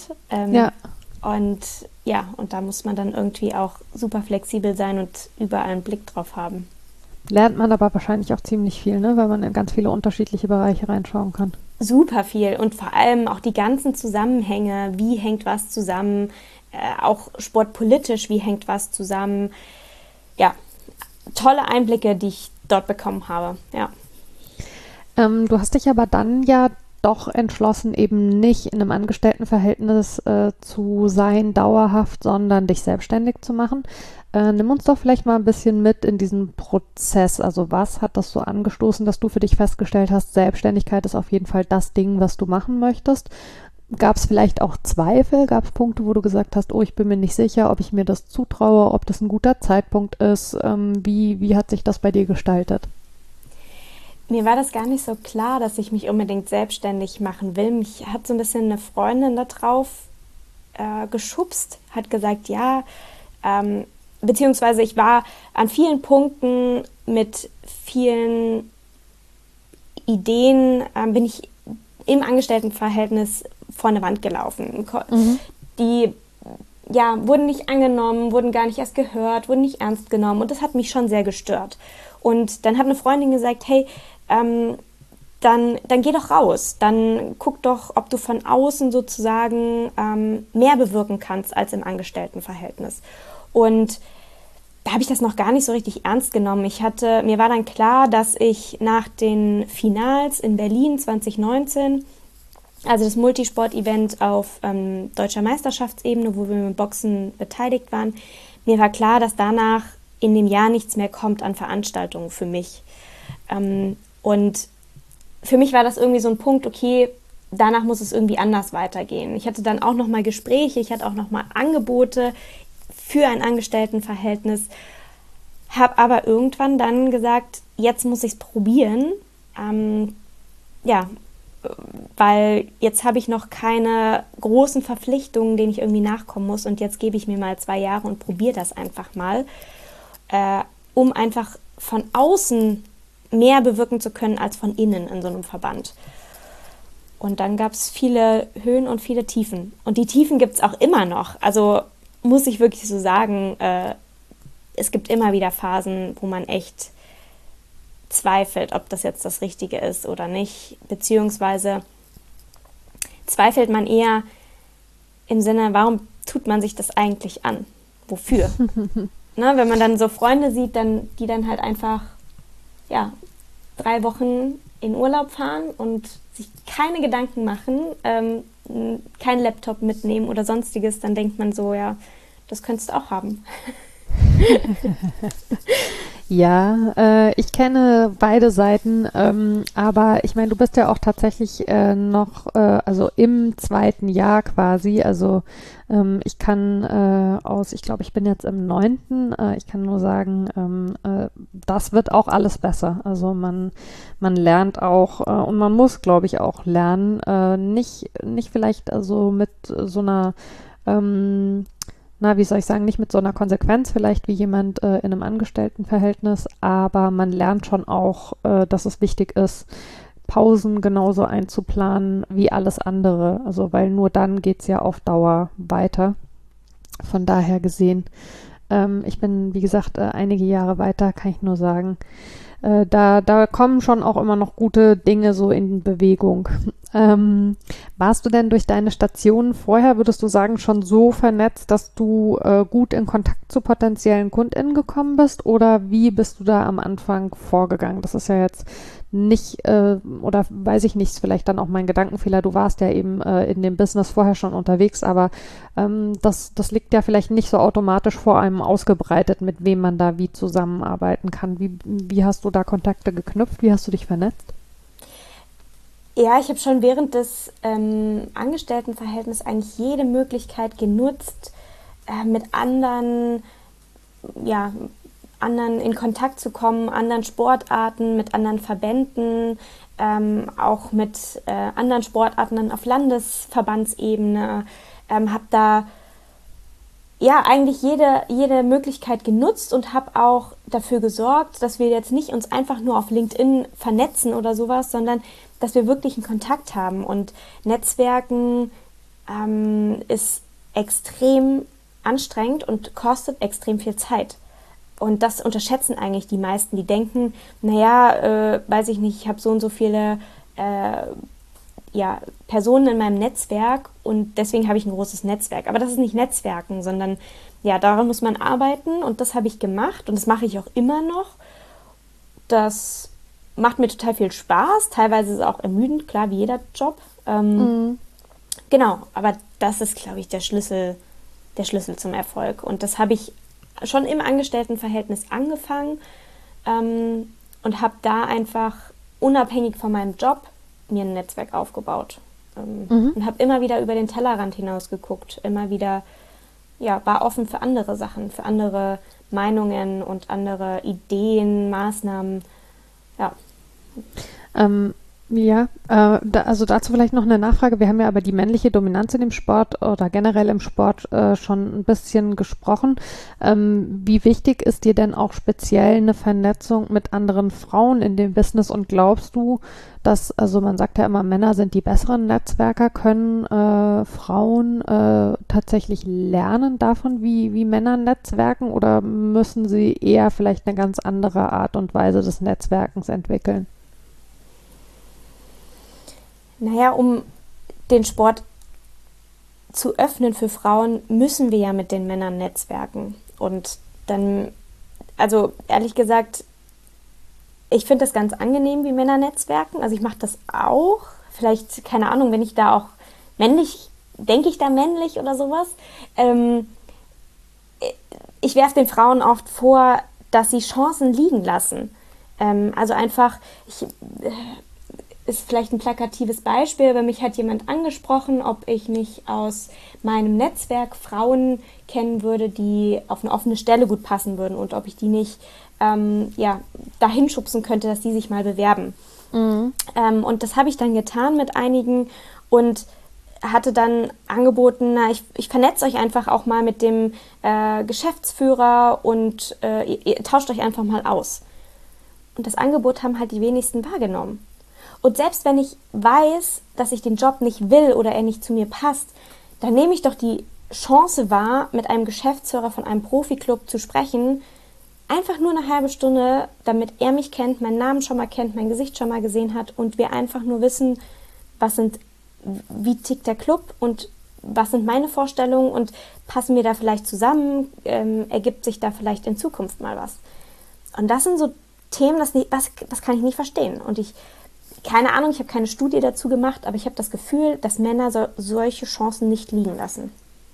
Und da muss man dann irgendwie auch super flexibel sein und überall einen Blick drauf haben. Lernt man aber wahrscheinlich auch ziemlich viel, ne? Weil man in ganz viele unterschiedliche Bereiche reinschauen kann. Super viel und vor allem auch die ganzen Zusammenhänge. Wie hängt was zusammen? Auch sportpolitisch, wie hängt was zusammen? Ja, tolle Einblicke, die ich dort bekommen habe, ja. Du hast dich aber dann ja doch entschlossen, eben nicht in einem Angestelltenverhältnis zu sein, dauerhaft, sondern dich selbstständig zu machen. Nimm uns doch vielleicht mal ein bisschen mit in diesen Prozess. Also was hat das so angestoßen, dass du für dich festgestellt hast, Selbstständigkeit ist auf jeden Fall das Ding, was du machen möchtest? Gab es vielleicht auch Zweifel? Gab es Punkte, wo du gesagt hast, oh, ich bin mir nicht sicher, ob ich mir das zutraue, ob das ein guter Zeitpunkt ist? Wie hat sich das bei dir gestaltet? Mir war das gar nicht so klar, dass ich mich unbedingt selbstständig machen will. Mich hat so ein bisschen eine Freundin da drauf geschubst, hat gesagt, ja, beziehungsweise ich war an vielen Punkten mit vielen Ideen, bin ich im Angestelltenverhältnis vor eine Wand gelaufen. Die wurden nicht angenommen, wurden gar nicht erst gehört, wurden nicht ernst genommen und das hat mich schon sehr gestört. Und dann hat eine Freundin gesagt, hey, dann geh doch raus, dann guck doch, ob du von außen sozusagen mehr bewirken kannst als im Angestelltenverhältnis. Und da habe ich das noch gar nicht so richtig ernst genommen. Mir war dann klar, dass ich nach den Finals in Berlin 2019, also das Multisport-Event auf deutscher Meisterschaftsebene, wo wir mit Boxen beteiligt waren, mir war klar, dass danach in dem Jahr nichts mehr kommt an Veranstaltungen für mich. Und für mich war das irgendwie so ein Punkt, okay, danach muss es irgendwie anders weitergehen. Ich hatte dann auch nochmal Gespräche, ich hatte auch nochmal Angebote für ein Angestelltenverhältnis, habe aber irgendwann dann gesagt, jetzt muss ich es probieren, weil jetzt habe ich noch keine großen Verpflichtungen, denen ich irgendwie nachkommen muss und jetzt gebe ich mir mal 2 Jahre und probiere das einfach mal, um einfach von außen mehr bewirken zu können als von innen in so einem Verband. Und dann gab es viele Höhen und viele Tiefen. Und die Tiefen gibt es auch immer noch. Also muss ich wirklich so sagen, es gibt immer wieder Phasen, wo man echt zweifelt, ob das jetzt das Richtige ist oder nicht. Beziehungsweise zweifelt man eher im Sinne, warum tut man sich das eigentlich an? Wofür? Ne, wenn man dann so Freunde sieht, die dann halt einfach 3 Wochen in Urlaub fahren und sich keine Gedanken machen, keinen Laptop mitnehmen oder sonstiges, dann denkt man so, ja, das könntest du auch haben. Ja, ich kenne beide Seiten, aber ich meine, du bist ja auch tatsächlich noch, also im 2. Jahr quasi, also ich kann ich glaube, ich bin jetzt im 9., ich kann nur sagen, das wird auch alles besser, also man lernt auch und man muss, glaube ich, auch lernen, nicht vielleicht also mit so einer wie soll ich sagen, nicht mit so einer Konsequenz vielleicht wie jemand in einem Angestelltenverhältnis, aber man lernt schon auch, dass es wichtig ist, Pausen genauso einzuplanen wie alles andere. Also weil nur dann geht es ja auf Dauer weiter. Von daher gesehen, ich bin, wie gesagt, einige Jahre weiter, kann ich nur sagen. Da kommen schon auch immer noch gute Dinge so in Bewegung. Warst du denn durch deine Stationen vorher, würdest du sagen, schon so vernetzt, dass du gut in Kontakt zu potenziellen KundInnen gekommen bist? Oder wie bist du da am Anfang vorgegangen? Das ist ja jetzt nicht, oder weiß ich nicht, vielleicht dann auch mein Gedankenfehler. Du warst ja eben in dem Business vorher schon unterwegs, aber das liegt ja vielleicht nicht so automatisch vor einem ausgebreitet, mit wem man da wie zusammenarbeiten kann. Wie hast du da Kontakte geknüpft? Wie hast du dich vernetzt? Ja, ich habe schon während des Angestelltenverhältnisses eigentlich jede Möglichkeit genutzt, mit anderen in Kontakt zu kommen, anderen Sportarten, mit anderen Verbänden, auch mit anderen Sportarten auf Landesverbandsebene, habe da eigentlich jede Möglichkeit genutzt und habe auch dafür gesorgt, dass wir jetzt nicht uns einfach nur auf LinkedIn vernetzen oder sowas, sondern dass wir wirklich einen Kontakt haben. Und Netzwerken ist extrem anstrengend und kostet extrem viel Zeit. Und das unterschätzen eigentlich die meisten. Die denken, weiß ich nicht, ich habe so und so viele Personen in meinem Netzwerk und deswegen habe ich ein großes Netzwerk. Aber das ist nicht Netzwerken, sondern daran muss man arbeiten und das habe ich gemacht und das mache ich auch immer noch. Das macht mir total viel Spaß. Teilweise ist es auch ermüdend, klar, wie jeder Job. Genau, aber das ist, glaube ich, der Schlüssel zum Erfolg. Und das habe ich schon im Angestelltenverhältnis angefangen und habe da einfach unabhängig von meinem Job mir ein Netzwerk aufgebaut und habe immer wieder über den Tellerrand hinaus geguckt, immer wieder war offen für andere Sachen, für andere Meinungen und andere Ideen, Maßnahmen, ja. Ja, also dazu vielleicht noch eine Nachfrage. Wir haben ja aber die männliche Dominanz in dem Sport oder generell im Sport schon ein bisschen gesprochen. Wie wichtig ist dir denn auch speziell eine Vernetzung mit anderen Frauen in dem Business und glaubst du, dass, also man sagt ja immer, Männer sind die besseren Netzwerker, können Frauen tatsächlich lernen davon, wie Männer netzwerken oder müssen sie eher vielleicht eine ganz andere Art und Weise des Netzwerkens entwickeln? Naja, um den Sport zu öffnen für Frauen, müssen wir ja mit den Männern netzwerken. Und dann, also ehrlich gesagt, ich finde das ganz angenehm, wie Männer netzwerken. Also ich mache das auch. Vielleicht, keine Ahnung, wenn ich da auch männlich, denke ich da männlich oder sowas. Ähm, Ich werfe den Frauen oft vor, dass sie Chancen liegen lassen. Also einfach, ist vielleicht ein plakatives Beispiel, aber mich hat jemand angesprochen, ob ich nicht aus meinem Netzwerk Frauen kennen würde, die auf eine offene Stelle gut passen würden und ob ich die nicht ja, dahin schubsen könnte, dass die sich mal bewerben. Mhm. Und das habe ich dann getan mit einigen und hatte dann angeboten, na, ich vernetze euch einfach auch mal mit dem Geschäftsführer und ihr tauscht euch einfach mal aus. Und das Angebot haben halt die wenigsten wahrgenommen. Und selbst wenn ich weiß, dass ich den Job nicht will oder er nicht zu mir passt, dann nehme ich doch die Chance wahr, mit einem Geschäftsführer von einem Profiklub zu sprechen, einfach nur eine halbe Stunde, damit er mich kennt, meinen Namen schon mal kennt, mein Gesicht schon mal gesehen hat und wir einfach nur wissen, was sind, wie tickt der Club und was sind meine Vorstellungen und passen wir da vielleicht zusammen, ergibt sich da vielleicht in Zukunft mal was. Und das sind so Themen, das kann ich nicht verstehen. Und keine Ahnung, ich habe keine Studie dazu gemacht, aber ich habe das Gefühl, dass Männer solche Chancen nicht liegen lassen.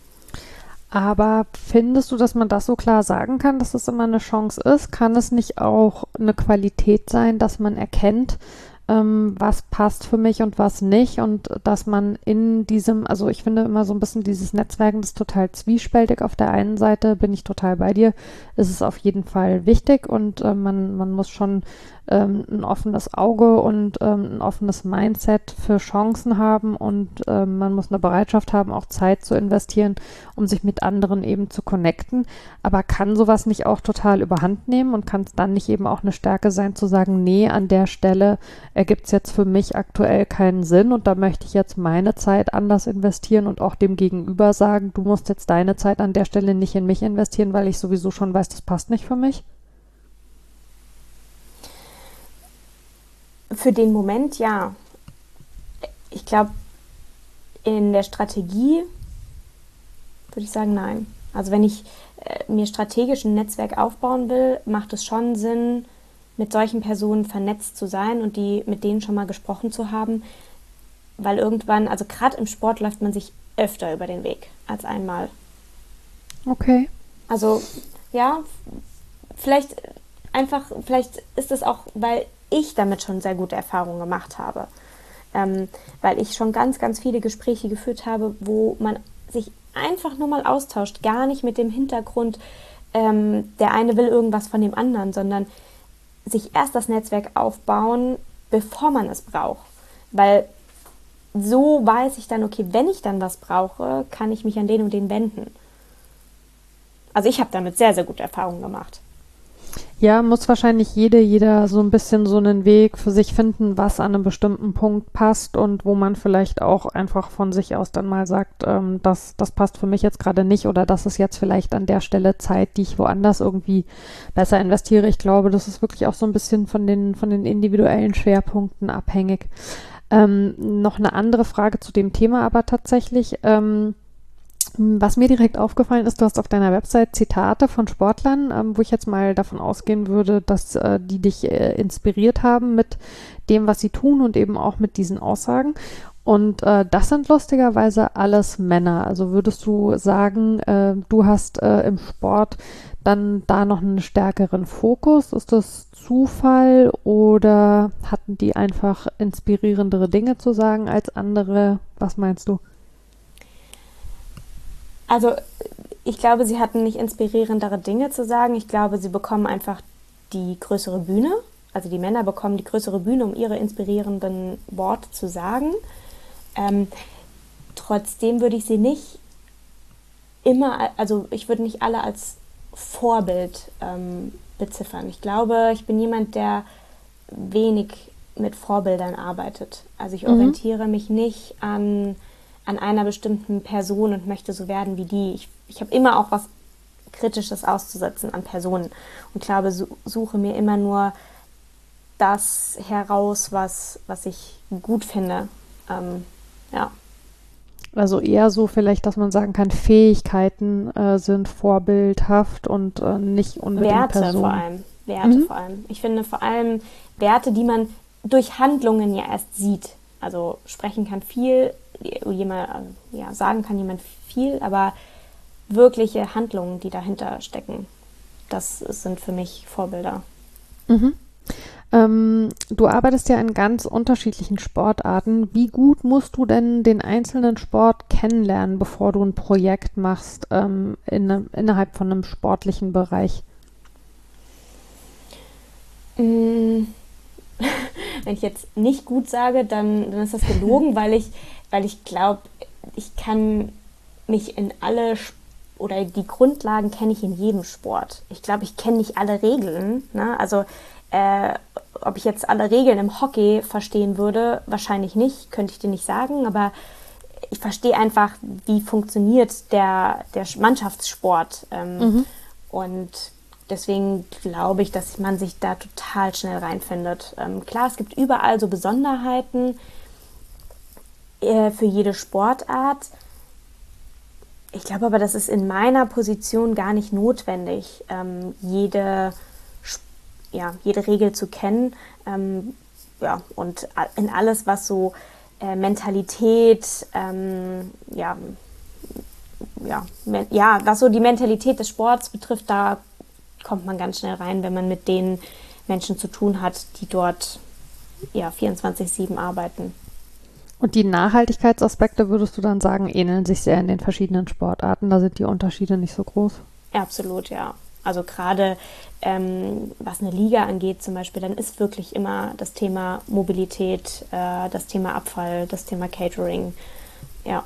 Aber findest du, dass man das so klar sagen kann, dass es immer eine Chance ist? Kann es nicht auch eine Qualität sein, dass man erkennt, was passt für mich und was nicht und dass man in diesem, also ich finde immer so ein bisschen dieses Netzwerken, das ist total zwiespältig. Auf der einen Seite bin ich total bei dir, ist es auf jeden Fall wichtig und man muss schon ein offenes Auge und ein offenes Mindset für Chancen haben und man muss eine Bereitschaft haben, auch Zeit zu investieren, um sich mit anderen eben zu connecten. Aber kann sowas nicht auch total überhand nehmen und kann es dann nicht eben auch eine Stärke sein, zu sagen, nee, an der Stelle ergibt es jetzt für mich aktuell keinen Sinn und da möchte ich jetzt meine Zeit anders investieren und auch dem Gegenüber sagen, du musst jetzt deine Zeit an der Stelle nicht in mich investieren, weil ich sowieso schon weiß, das passt nicht für mich? Für den Moment ja. Ich glaube, in der Strategie würde ich sagen, nein. Also wenn ich mir strategisch ein Netzwerk aufbauen will, macht es schon Sinn, mit solchen Personen vernetzt zu sein und mit denen schon mal gesprochen zu haben, weil irgendwann, also gerade im Sport läuft man sich öfter über den Weg als einmal. Okay. Also ja, vielleicht vielleicht ist es auch, weil ich damit schon sehr gute Erfahrungen gemacht habe. Weil ich schon ganz, ganz viele Gespräche geführt habe, wo man sich einfach nur mal austauscht, gar nicht mit dem Hintergrund, der eine will irgendwas von dem anderen, sondern sich erst das Netzwerk aufbauen, bevor man es braucht. Weil so weiß ich dann, okay, wenn ich dann was brauche, kann ich mich an den und den wenden. Also ich habe damit sehr, sehr gute Erfahrungen gemacht. Ja, muss wahrscheinlich jeder so ein bisschen so einen Weg für sich finden, was an einem bestimmten Punkt passt und wo man vielleicht auch einfach von sich aus dann mal sagt, das passt für mich jetzt gerade nicht oder das ist jetzt vielleicht an der Stelle Zeit, die ich woanders irgendwie besser investiere. Ich glaube, das ist wirklich auch so ein bisschen von den individuellen Schwerpunkten abhängig. Noch eine andere Frage zu dem Thema aber tatsächlich. Was mir direkt aufgefallen ist, du hast auf deiner Website Zitate von Sportlern, wo ich jetzt mal davon ausgehen würde, dass die dich inspiriert haben mit dem, was sie tun und eben auch mit diesen Aussagen. Und das sind lustigerweise alles Männer. Also würdest du sagen, du hast im Sport dann da noch einen stärkeren Fokus? Ist das Zufall oder hatten die einfach inspirierendere Dinge zu sagen als andere? Was meinst du? Also ich glaube, sie hatten nicht inspirierendere Dinge zu sagen. Ich glaube, sie bekommen einfach die größere Bühne. also die Männer bekommen die größere Bühne, um ihre inspirierenden Worte zu sagen. Trotzdem würde ich sie nicht immer, also ich würde nicht alle als Vorbild beziffern. Ich glaube, ich bin jemand, der wenig mit Vorbildern arbeitet. Also ich orientiere mich nicht an einer bestimmten Person und möchte so werden wie die. Ich habe immer auch was Kritisches auszusetzen an Personen und glaube, suche mir immer nur das heraus, was ich gut finde. Ja. Also eher so vielleicht, dass man sagen kann, Fähigkeiten sind vorbildhaft und nicht unbedingt Werte Personen. vor allem. Werte vor allem. Ich finde vor allem Werte, die man durch Handlungen ja erst sieht. Also sprechen kann viel, sagen kann jemand viel, aber wirkliche Handlungen, die dahinter stecken, das sind für mich Vorbilder. Du arbeitest ja in ganz unterschiedlichen Sportarten. Wie gut musst du denn den einzelnen Sport kennenlernen, bevor du ein Projekt machst innerhalb von einem sportlichen Bereich? Wenn ich jetzt nicht gut sage, dann ist das gelogen, weil ich glaube, ich kann mich in alle oder die Grundlagen kenne ich in jedem Sport. Ich glaube, ich kenne nicht alle Regeln. Ne? Also ob ich jetzt alle Regeln im Hockey verstehen würde, wahrscheinlich nicht, könnte ich dir nicht sagen, aber ich verstehe einfach, wie funktioniert der Mannschaftssport. Und deswegen glaube ich, dass man sich da total schnell reinfindet. Klar, es gibt überall so Besonderheiten für jede Sportart. Ich glaube aber, das ist in meiner Position gar nicht notwendig, jede Regel zu kennen. Und in alles, was so Mentalität, was so die Mentalität des Sports betrifft, da kommt man ganz schnell rein, wenn man mit den Menschen zu tun hat, die dort 24/7 arbeiten. Und die Nachhaltigkeitsaspekte, würdest du dann sagen, ähneln sich sehr in den verschiedenen Sportarten? Da sind die Unterschiede nicht so groß? Absolut, ja. Also gerade was eine Liga angeht zum Beispiel, dann ist wirklich immer das Thema Mobilität, das Thema Abfall, das Thema Catering. Ja.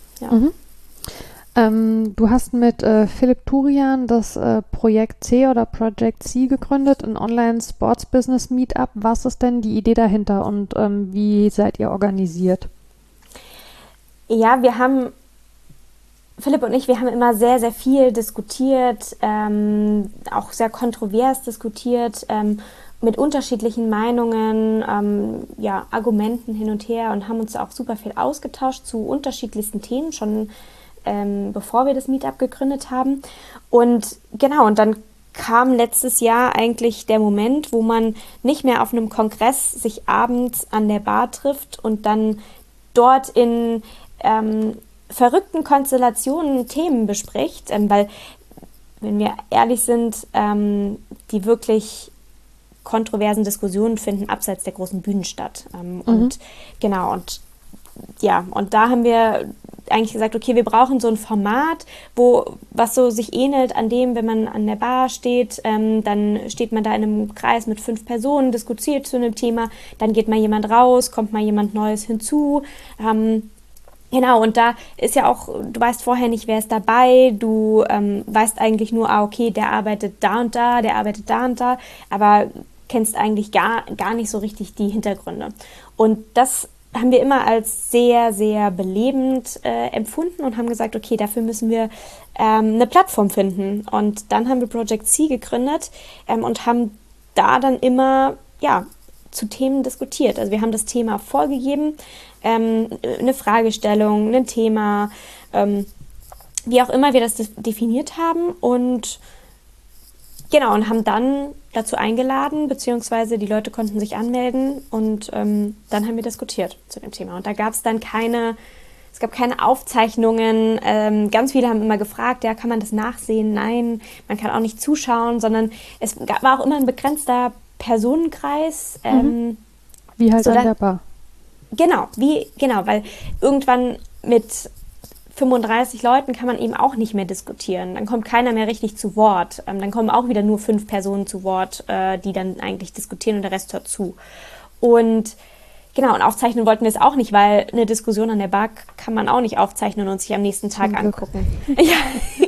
Du hast mit Philipp Turian das Projekt C oder Project C gegründet, ein Online-Sports-Business-Meetup. Was ist denn die Idee dahinter und wie seid ihr organisiert? Ja, Philipp und ich, wir haben immer sehr, sehr viel diskutiert, auch sehr kontrovers diskutiert, mit unterschiedlichen Meinungen, Argumenten hin und her und haben uns auch super viel ausgetauscht zu unterschiedlichsten Themen, schon bevor wir das Meetup gegründet haben. Und dann kam letztes Jahr eigentlich der Moment, wo man nicht mehr auf einem Kongress sich abends an der Bar trifft und dann dort in verrückten Konstellationen Themen bespricht, weil, wenn wir ehrlich sind, die wirklich kontroversen Diskussionen finden abseits der großen Bühnen statt. Und da haben wir eigentlich gesagt, okay, wir brauchen so ein Format, was so sich ähnelt an dem, wenn man an der Bar steht, dann steht man da in einem Kreis mit 5 Personen, diskutiert zu einem Thema, dann geht mal jemand raus, kommt mal jemand Neues hinzu. Und da ist ja auch, du weißt vorher nicht, wer ist dabei, du weißt eigentlich nur, okay, der arbeitet da und da, der arbeitet da und da, aber kennst eigentlich gar nicht so richtig die Hintergründe. Und das haben wir immer als sehr, sehr belebend empfunden und haben gesagt, okay, dafür müssen wir eine Plattform finden. Und dann haben wir Project C gegründet und haben da dann immer, zu Themen diskutiert. Also wir haben das Thema vorgegeben, eine Fragestellung, ein Thema, wie auch immer wir das definiert haben und und haben dann dazu eingeladen, beziehungsweise die Leute konnten sich anmelden und dann haben wir diskutiert zu dem Thema. Und da gab es dann keine Aufzeichnungen. Ganz viele haben immer gefragt, kann man das nachsehen? Nein, man kann auch nicht zuschauen, sondern es war auch immer ein begrenzter Personenkreis. Wie halt an der Bar. Genau, weil irgendwann mit 35 Leuten kann man eben auch nicht mehr diskutieren. Dann kommt keiner mehr richtig zu Wort. Dann kommen auch wieder nur 5 Personen zu Wort, die dann eigentlich diskutieren und der Rest hört zu. Und genau, und aufzeichnen wollten wir es auch nicht, weil eine Diskussion an der Bar kann man auch nicht aufzeichnen und sich am nächsten Tag angucken. Ja.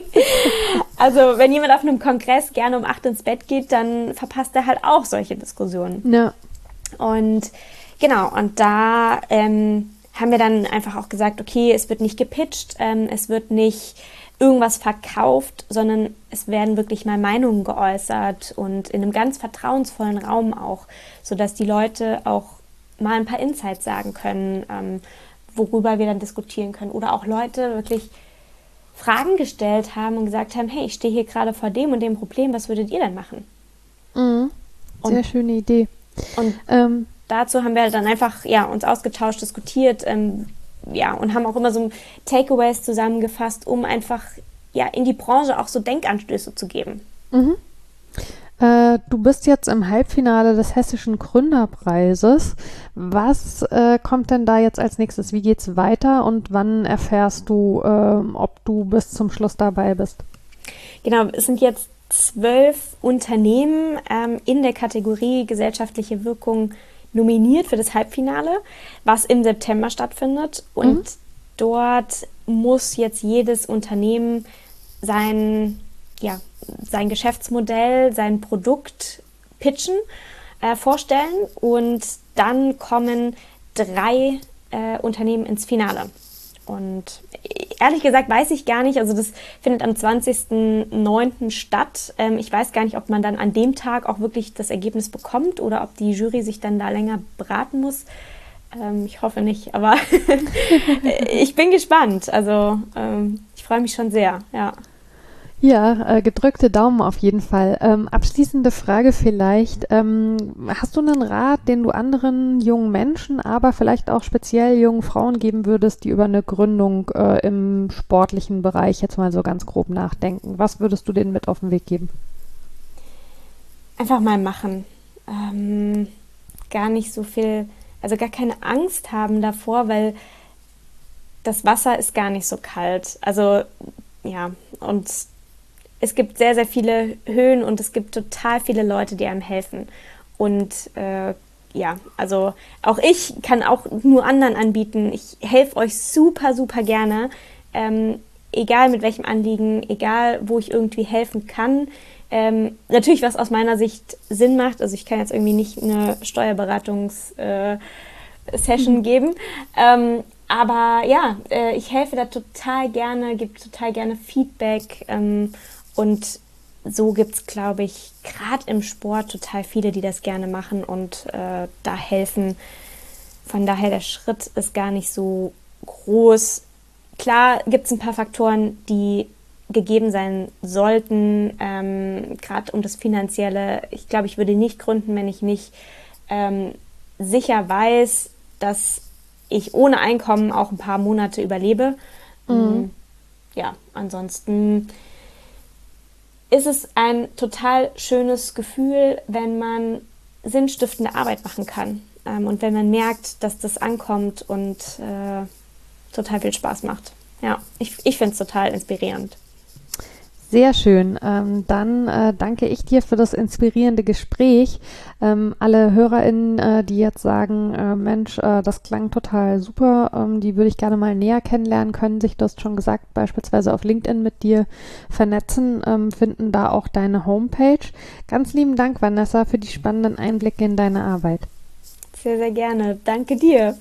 Also wenn jemand auf einem Kongress gerne um 8 ins Bett geht, dann verpasst er halt auch solche Diskussionen. Ja. Und genau, und da haben wir dann einfach auch gesagt, okay, es wird nicht gepitcht, es wird nicht irgendwas verkauft, sondern es werden wirklich mal Meinungen geäußert und in einem ganz vertrauensvollen Raum auch, sodass die Leute auch mal ein paar Insights sagen können, worüber wir dann diskutieren können. Oder auch Leute wirklich Fragen gestellt haben und gesagt haben, hey, ich stehe hier gerade vor dem und dem Problem, was würdet ihr denn machen? Mhm. Sehr schöne Idee. Und dazu haben wir dann einfach uns ausgetauscht, diskutiert, und haben auch immer so Takeaways zusammengefasst, um einfach in die Branche auch so Denkanstöße zu geben. Mhm. Du bist jetzt im Halbfinale des Hessischen Gründerpreises. Was kommt denn da jetzt als nächstes? Wie geht's weiter und wann erfährst du, ob du bis zum Schluss dabei bist? Genau, es sind jetzt 12 Unternehmen in der Kategorie gesellschaftliche Wirkung nominiert für das Halbfinale, was im September stattfindet. Und dort muss jetzt jedes Unternehmen sein Geschäftsmodell, sein Produkt pitchen, vorstellen. Und dann kommen 3 Unternehmen ins Finale. Und ehrlich gesagt weiß ich gar nicht, also das findet am 20.09. statt. Ich weiß gar nicht, ob man dann an dem Tag auch wirklich das Ergebnis bekommt oder ob die Jury sich dann da länger beraten muss. Ich hoffe nicht, aber ich bin gespannt. Also ich freue mich schon sehr, ja. Ja, gedrückte Daumen auf jeden Fall. Abschließende Frage vielleicht. Hast du einen Rat, den du anderen jungen Menschen, aber vielleicht auch speziell jungen Frauen geben würdest, die über eine Gründung im sportlichen Bereich jetzt mal so ganz grob nachdenken? Was würdest du denen mit auf den Weg geben? Einfach mal machen. Gar nicht so viel, also gar keine Angst haben davor, weil das Wasser ist gar nicht so kalt. Also ja, und es gibt sehr, sehr viele Höhen und es gibt total viele Leute, die einem helfen. Und also auch ich kann auch nur anderen anbieten. Ich helfe euch super, super gerne. Egal mit welchem Anliegen, egal wo ich irgendwie helfen kann. Natürlich, was aus meiner Sicht Sinn macht. Also ich kann jetzt irgendwie nicht eine Steuerberatungs-Session geben. Aber ja, ich helfe da total gerne, gebe total gerne Feedback. Und so gibt es, glaube ich, gerade im Sport total viele, die das gerne machen und da helfen. Von daher, der Schritt ist gar nicht so groß. Klar gibt es ein paar Faktoren, die gegeben sein sollten, gerade um das Finanzielle. Ich glaube, ich würde nicht gründen, wenn ich nicht sicher weiß, dass ich ohne Einkommen auch ein paar Monate überlebe. Ja, ansonsten ist es ein total schönes Gefühl, wenn man sinnstiftende Arbeit machen kann und wenn man merkt, dass das ankommt und total viel Spaß macht. Ja, ich finde es total inspirierend. Sehr schön. Dann danke ich dir für das inspirierende Gespräch. Alle HörerInnen, die jetzt sagen, Mensch, das klang total super, die würde ich gerne mal näher kennenlernen, können sich, du hast schon gesagt, beispielsweise auf LinkedIn mit dir vernetzen, finden da auch deine Homepage. Ganz lieben Dank, Vanessa, für die spannenden Einblicke in deine Arbeit. Sehr, sehr gerne. Danke dir.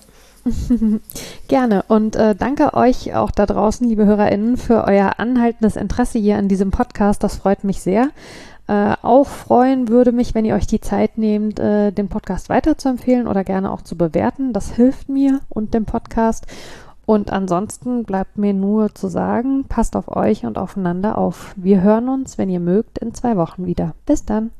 Gerne und danke euch auch da draußen, liebe HörerInnen, für euer anhaltendes Interesse hier an diesem Podcast. Das freut mich sehr. Auch freuen würde mich, wenn ihr euch die Zeit nehmt, den Podcast weiterzuempfehlen oder gerne auch zu bewerten. Das hilft mir und dem Podcast. Und ansonsten bleibt mir nur zu sagen, passt auf euch und aufeinander auf. Wir hören uns, wenn ihr mögt, in 2 Wochen wieder. Bis dann.